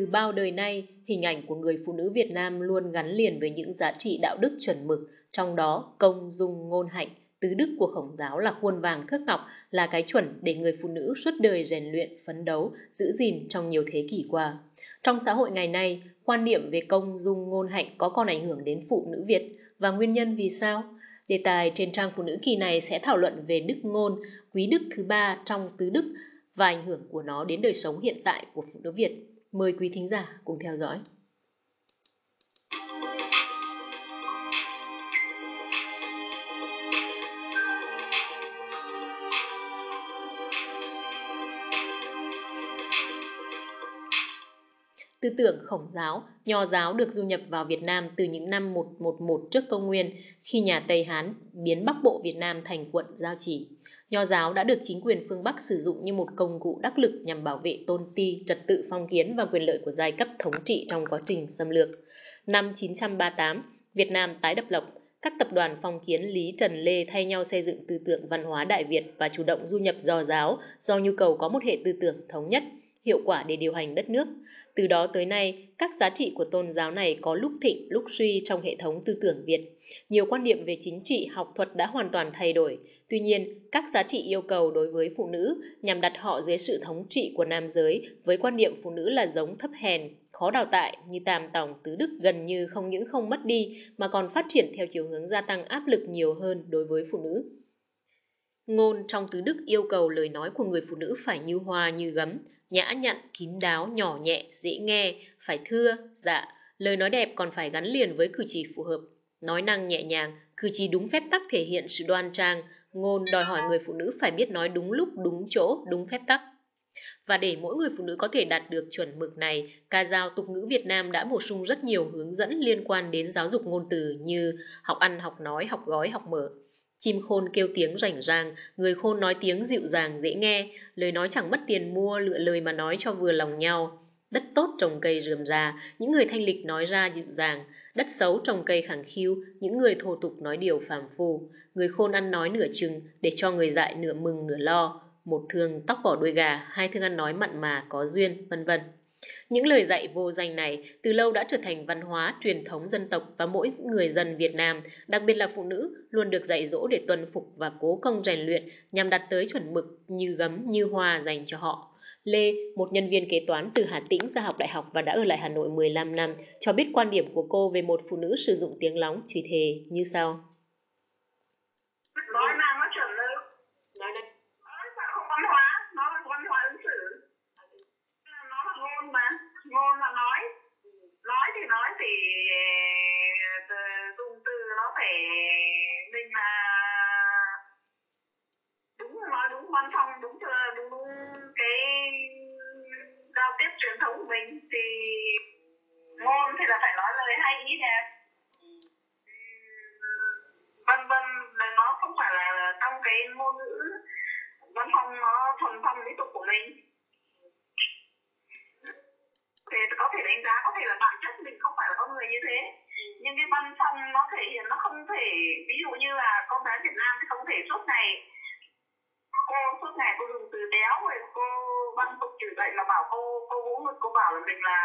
Từ bao đời nay, hình ảnh của người phụ nữ Việt Nam luôn gắn liền với những giá trị đạo đức chuẩn mực, trong đó công, dung, ngôn, hạnh, tứ đức của Khổng giáo là khuôn vàng thước ngọc, là cái chuẩn để người phụ nữ suốt đời rèn luyện, phấn đấu, giữ gìn trong nhiều thế kỷ qua. Trong xã hội ngày nay, quan niệm về công, dung, ngôn, hạnh có còn ảnh hưởng đến phụ nữ Việt và nguyên nhân vì sao? Đề tài trên trang Phụ nữ kỳ này sẽ thảo luận về đức ngôn, quý đức thứ ba trong tứ đức và ảnh hưởng của nó đến đời sống hiện tại của phụ nữ Việt. Mời quý thính giả cùng theo dõi. Tư tưởng Khổng giáo, Nho giáo được du nhập vào Việt Nam từ những năm 111 trước công nguyên khi nhà Tây Hán biến Bắc Bộ Việt Nam thành quận Giao Chỉ. Nho giáo đã được chính quyền phương Bắc sử dụng như một công cụ đắc lực nhằm bảo vệ tôn ti, trật tự phong kiến và quyền lợi của giai cấp thống trị trong quá trình xâm lược. Năm 938, Việt Nam tái độc lập, các tập đoàn phong kiến Lý Trần Lê thay nhau xây dựng tư tưởng văn hóa Đại Việt và chủ động du nhập Nho giáo do nhu cầu có một hệ tư tưởng thống nhất, hiệu quả để điều hành đất nước. Từ đó tới nay, các giá trị của tôn giáo này có lúc thịnh, lúc suy trong hệ thống tư tưởng Việt. Nhiều quan niệm về chính trị, học thuật đã hoàn toàn thay đổi. Tuy nhiên, các giá trị yêu cầu đối với phụ nữ nhằm đặt họ dưới sự thống trị của nam giới với quan niệm phụ nữ là giống thấp hèn, khó đào tại như tam tòng tứ đức gần như không những không mất đi mà còn phát triển theo chiều hướng gia tăng áp lực nhiều hơn đối với phụ nữ. Ngôn trong tứ đức yêu cầu lời nói của người phụ nữ phải như hoa như gấm, nhã nhặn, kín đáo, nhỏ nhẹ, dễ nghe, phải thưa, dạ. Lời nói đẹp còn phải gắn liền với cử chỉ phù hợp, nói năng nhẹ nhàng, cử chỉ đúng phép tắc thể hiện sự đoan trang. Ngôn đòi hỏi người phụ nữ phải biết nói đúng lúc, đúng chỗ, đúng phép tắc. Và để mỗi người phụ nữ có thể đạt được chuẩn mực này, ca dao tục ngữ Việt Nam đã bổ sung rất nhiều hướng dẫn liên quan đến giáo dục ngôn từ như học ăn, học nói, học gói, học mở. Chim khôn kêu tiếng rảnh rang, người khôn nói tiếng dịu dàng dễ nghe, lời nói chẳng mất tiền mua, lựa lời mà nói cho vừa lòng nhau. Đất tốt trồng cây rườm rà, những người thanh lịch nói ra dịu dàng, đất xấu trồng cây khẳng khiu, những người thô tục nói điều phàm phu. Người khôn ăn nói nửa chừng, để cho người dại nửa mừng nửa lo. Một thương tóc bỏ đuôi gà, hai thương ăn nói mặn mà có duyên, vân vân. Những lời dạy vô danh này từ lâu đã trở thành văn hóa, truyền thống dân tộc và mỗi người dân Việt Nam, đặc biệt là phụ nữ, luôn được dạy dỗ để tuân phục và cố công rèn luyện nhằm đạt tới chuẩn mực như gấm, như hoa dành cho họ. Lê, một nhân viên kế toán từ Hà Tĩnh ra học đại học và đã ở lại Hà Nội 15 năm, cho biết quan điểm của cô về một phụ nữ sử dụng tiếng lóng, chửi thề như sau. Nó chuẩn hơn. Nó không văn hóa, nó là văn hóa ứng xử. Nó là ngôn mà, ngôn là nói. Nói thì dùng từ nó phải mình là đúng, nói đúng văn phong, đúng cái giao tiếp truyền thống của mình. Thì ngôn thì là phải nói lời hay ý đẹp, vân vân, nó không phải là trong cái ngôn ngữ văn phong nó thuần phong mỹ tục của mình. Thì có thể đánh giá, có thể là bản chất mình không phải là con người như thế, nhưng cái văn phong nó thể hiện, nó không thể, ví dụ như là con gái Việt Nam thì không thể suốt ngày cô dùng từ đéo, rồi cô văn tục chửi bậy mà bảo cô vũ ngực, cô bảo là mình là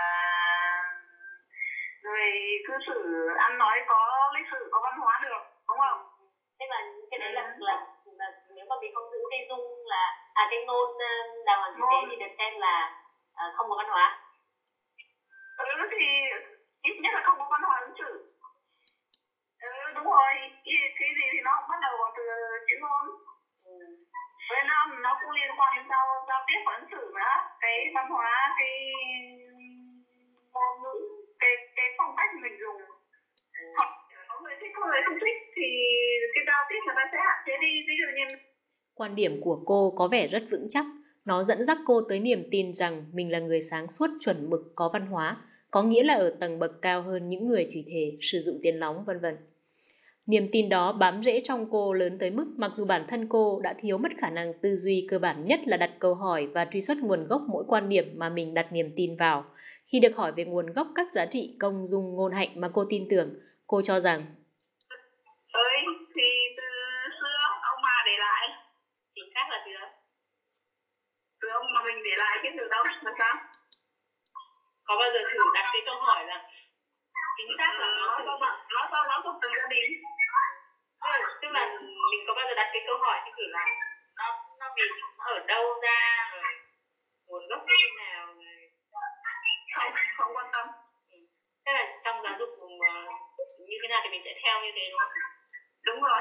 người cư xử ăn nói có lịch sự, có văn hóa được, đúng không? Thế mà cái đấy là nếu mà mình không giữ cái dung là cái ngôn đàng hoàng như thế thì được xem là không có văn hóa. Thì ít nhất là không có văn hóa ứng xử. Đúng rồi, cái gì thì nó cũng bắt đầu bằng từ chữ ngôn. Với nó cũng liên quan đến giao tiếp và ứng xử nữa, cái văn hóa, cái ngôn ngữ, cái phong cách mình dùng. Có người thích, có người không thích thì cái giao tiếp người ta sẽ hạn chế đi, ví dụ như. Quan điểm của cô có vẻ rất vững chắc. Nó dẫn dắt cô tới niềm tin rằng mình là người sáng suốt, chuẩn mực, có văn hóa, có nghĩa là ở tầng bậc cao hơn những người chửi thề, sử dụng tiếng lóng, vân vân. Niềm tin đó bám rễ trong cô lớn tới mức mặc dù bản thân cô đã thiếu mất khả năng tư duy cơ bản nhất là đặt câu hỏi và truy xuất nguồn gốc mỗi quan điểm mà mình đặt niềm tin vào. Khi được hỏi về nguồn gốc các giá trị công, dung, ngôn, hạnh mà cô tin tưởng, cô cho rằng thì từ xưa ông bà để lại. Chính xác là từ đó. Từ ông mà mình để lại chứ từ đâu là sao? Có bao giờ thử đặt cái câu hỏi là chính xác là nó thuộc từng gia đình. tức là mình có bao giờ đặt cái câu hỏi như kiểu là nó vì nó ở đâu ra, rồi nguồn gốc như thế nào, rồi Không quan tâm. Thế là trong giáo dục như thế nào thì mình sẽ theo như thế đúng không? Đúng rồi.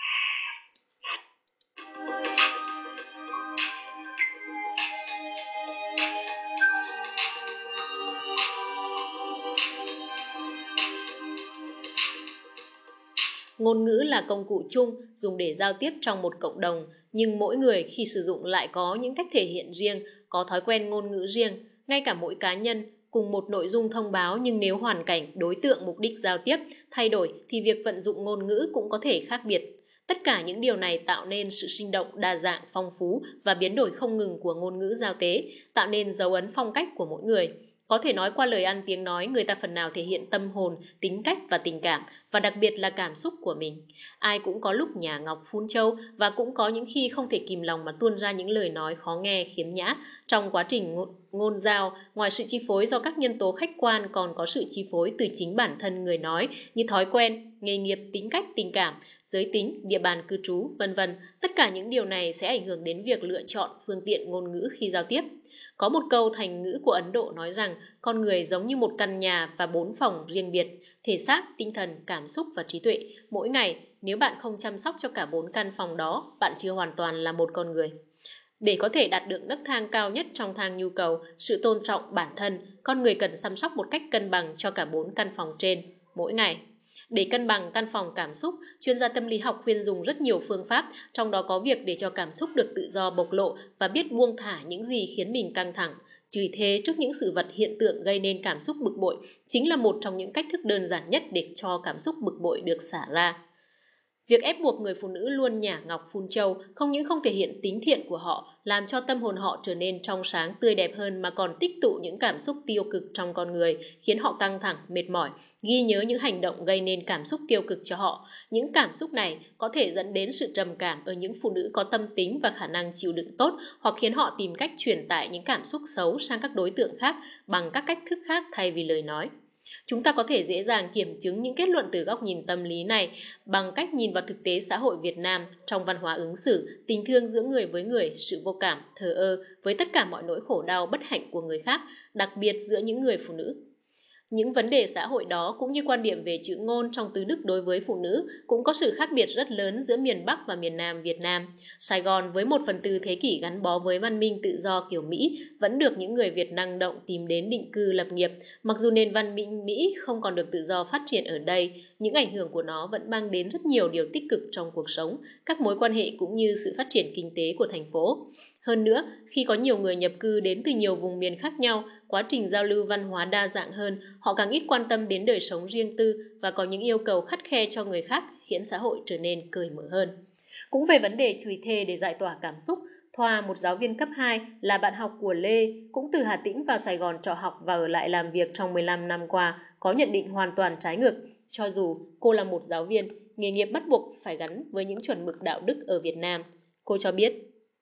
Ngôn ngữ là công cụ chung dùng để giao tiếp trong một cộng đồng, nhưng mỗi người khi sử dụng lại có những cách thể hiện riêng, có thói quen ngôn ngữ riêng. Ngay cả mỗi cá nhân cùng một nội dung thông báo, nhưng nếu hoàn cảnh, đối tượng, mục đích giao tiếp thay đổi thì việc vận dụng ngôn ngữ cũng có thể khác biệt. Tất cả những điều này tạo nên sự sinh động, đa dạng, phong phú và biến đổi không ngừng của ngôn ngữ giao tế, tạo nên dấu ấn phong cách của mỗi người. Có thể nói qua lời ăn tiếng nói, người ta phần nào thể hiện tâm hồn, tính cách và tình cảm, và đặc biệt là cảm xúc của mình. Ai cũng có lúc nhả ngọc phun châu, và cũng có những khi không thể kìm lòng mà tuôn ra những lời nói khó nghe, khiếm nhã. Trong quá trình ngôn giao, ngoài sự chi phối do các nhân tố khách quan, còn có sự chi phối từ chính bản thân người nói, như thói quen, nghề nghiệp, tính cách, tình cảm, giới tính, địa bàn cư trú, vân vân. Tất cả những điều này sẽ ảnh hưởng đến việc lựa chọn phương tiện ngôn ngữ khi giao tiếp. Có một câu thành ngữ của Ấn Độ nói rằng con người giống như một căn nhà và 4 phòng riêng biệt, thể xác, tinh thần, cảm xúc và trí tuệ. Mỗi ngày, nếu bạn không chăm sóc cho cả 4 căn phòng đó, bạn chưa hoàn toàn là một con người. Để có thể đạt được nấc thang cao nhất trong thang nhu cầu, sự tôn trọng bản thân, con người cần chăm sóc một cách cân bằng cho cả 4 căn phòng trên mỗi ngày. Để cân bằng căn phòng cảm xúc, chuyên gia tâm lý học khuyên dùng rất nhiều phương pháp, trong đó có việc để cho cảm xúc được tự do bộc lộ và biết buông thả những gì khiến mình căng thẳng. Chửi thề trước những sự vật hiện tượng gây nên cảm xúc bực bội chính là một trong những cách thức đơn giản nhất để cho cảm xúc bực bội được xả ra. Việc ép buộc người phụ nữ luôn nhả ngọc phun châu không những không thể hiện tính thiện của họ, làm cho tâm hồn họ trở nên trong sáng tươi đẹp hơn, mà còn tích tụ những cảm xúc tiêu cực trong con người, khiến họ căng thẳng, mệt mỏi, ghi nhớ những hành động gây nên cảm xúc tiêu cực cho họ. Những cảm xúc này có thể dẫn đến sự trầm cảm ở những phụ nữ có tâm tính và khả năng chịu đựng tốt, hoặc khiến họ tìm cách truyền tải những cảm xúc xấu sang các đối tượng khác bằng các cách thức khác thay vì lời nói. Chúng ta có thể dễ dàng kiểm chứng những kết luận từ góc nhìn tâm lý này bằng cách nhìn vào thực tế xã hội Việt Nam trong văn hóa ứng xử, tình thương giữa người với người, sự vô cảm, thờ ơ với tất cả mọi nỗi khổ đau bất hạnh của người khác, đặc biệt giữa những người phụ nữ. Những vấn đề xã hội đó cũng như quan điểm về chữ ngôn trong từ Đức đối với phụ nữ cũng có sự khác biệt rất lớn giữa miền Bắc và miền Nam Việt Nam. Sài Gòn với 1/4 thế kỷ gắn bó với văn minh tự do kiểu Mỹ vẫn được những người Việt năng động tìm đến định cư lập nghiệp. Mặc dù nền văn minh Mỹ không còn được tự do phát triển ở đây, những ảnh hưởng của nó vẫn mang đến rất nhiều điều tích cực trong cuộc sống, các mối quan hệ cũng như sự phát triển kinh tế của thành phố. Hơn nữa, khi có nhiều người nhập cư đến từ nhiều vùng miền khác nhau, quá trình giao lưu văn hóa đa dạng hơn, họ càng ít quan tâm đến đời sống riêng tư và có những yêu cầu khắt khe cho người khác, khiến xã hội trở nên cởi mở hơn. Cũng về vấn đề chửi thề để giải tỏa cảm xúc, Thoa, một giáo viên cấp 2, là bạn học của Lê, cũng từ Hà Tĩnh vào Sài Gòn trọ học và ở lại làm việc trong 15 năm qua, có nhận định hoàn toàn trái ngược. Cho dù cô là một giáo viên, nghề nghiệp bắt buộc phải gắn với những chuẩn mực đạo đức ở Việt Nam. Cô cho biết.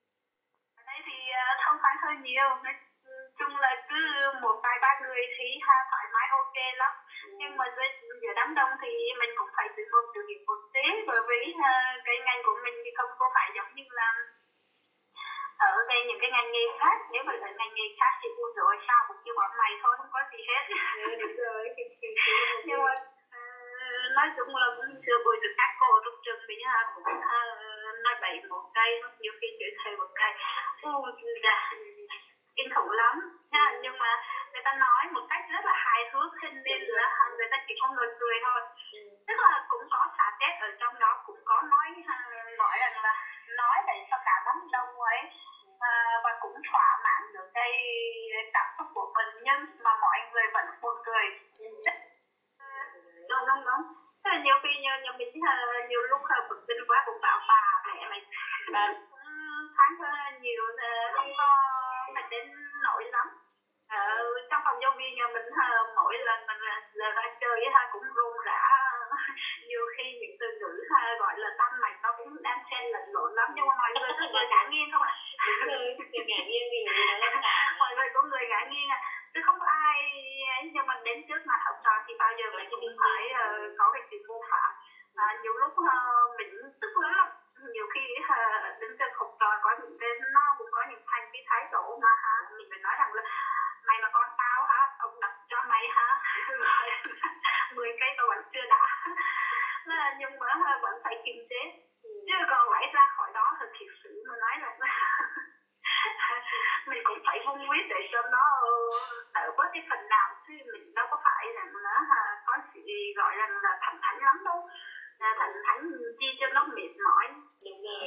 Không phải hơi nhiều, nói chung là cứ một vài ba người thì thoải mái ok lắm, nhưng mà giữa đám đông thì mình cũng phải tự kiểm một tí, bởi vì cái ngành của mình thì không có phải giống như là ở đây những cái ngành nghề khác. Nếu mà ở ngành nghề khác thì buồn rồi sao cũng như bọn mày thôi, không có gì hết. Đúng rồi. Nhưng mà nói chung là cũng chưa buổi được các cô trong trường mình cũng nói bậy một cây, nhiều khi chửi thề một cây, kinh khủng lắm ha. Nhưng mà người ta nói một cách rất là hài hước, nên là người ta chỉ có người cười thôi. Tức là cũng có xả chết ở trong đó, cũng có nói rằng là nói để cho cả đám đông ấy và cũng thỏa mãn được cái cảm xúc của mình, nhưng mà mọi người vẫn buồn cười. Đúng. Thế là nhiều khi nhà mình nhiều lúc bực tin quá cũng bảo bà mẹ mày phán nhiều, không có phải đến nỗi lắm. Trong phòng giáo viên nhà mình mỗi lần mình ra chơi cũng run rã, nhiều khi những từ ngữ gọi là tâm mạch nó cũng đang xen lẫn lộn lắm, nhưng mà mọi người cứ người ngã nghiêng không ạ? Đúng rồi, người ngã nghiêng thì mọi người có người ngã nghiêng chứ không có ai Nhiều lúc mình tức lắm, nhiều khi đứng trên học trò có những cái nó cũng có những hành vi thái độ mà mình phải nói rằng là mày là con tao hả, ông đập cho mày hả, rồi 10 cây tao vẫn chưa đã. Nhưng mà vẫn phải kiềm chế, chứ còn lấy ra khỏi đó thì thiệt sự mà nói là mình cũng phải vung quyết để cho nó đỡ bớt cái phần nào, chứ mình đâu có phải là nó có sự gọi là thành thánh lắm đâu, thành thánh chi cho nó mệt mỏi. Đúng rồi.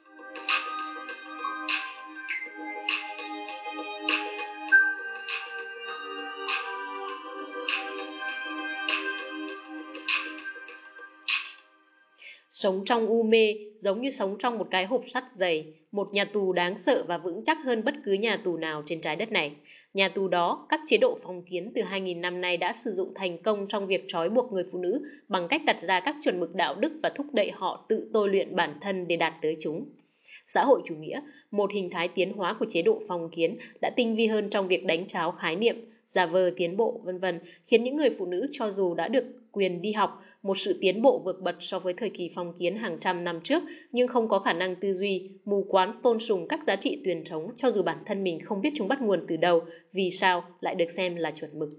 Sống trong u mê giống như sống trong một cái hộp sắt dày, một nhà tù đáng sợ và vững chắc hơn bất cứ nhà tù nào trên trái đất này. Nhà tù đó, các chế độ phong kiến từ 2.000 năm nay đã sử dụng thành công trong việc trói buộc người phụ nữ bằng cách đặt ra các chuẩn mực đạo đức và thúc đẩy họ tự tôi luyện bản thân để đạt tới chúng. Xã hội chủ nghĩa, một hình thái tiến hóa của chế độ phong kiến, đã tinh vi hơn trong việc đánh tráo khái niệm, giả vờ tiến bộ, v.v., khiến những người phụ nữ cho dù đã được quyền đi học, một sự tiến bộ vượt bậc so với thời kỳ phong kiến hàng trăm năm trước, nhưng không có khả năng tư duy, mù quáng tôn sùng các giá trị truyền thống cho dù bản thân mình không biết chúng bắt nguồn từ đâu, vì sao lại được xem là chuẩn mực.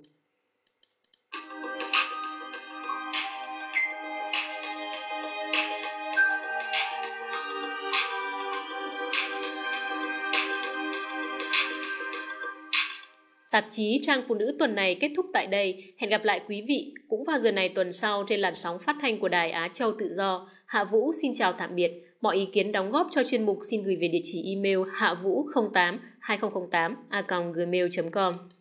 Tạp chí Trang Phụ Nữ tuần này kết thúc tại đây. Hẹn gặp lại quý vị cũng vào giờ này tuần sau trên làn sóng phát thanh của Đài Á Châu Tự Do. Hạ Vũ xin chào tạm biệt. Mọi ý kiến đóng góp cho chuyên mục xin gửi về địa chỉ email hạvũ082008@gmail.com.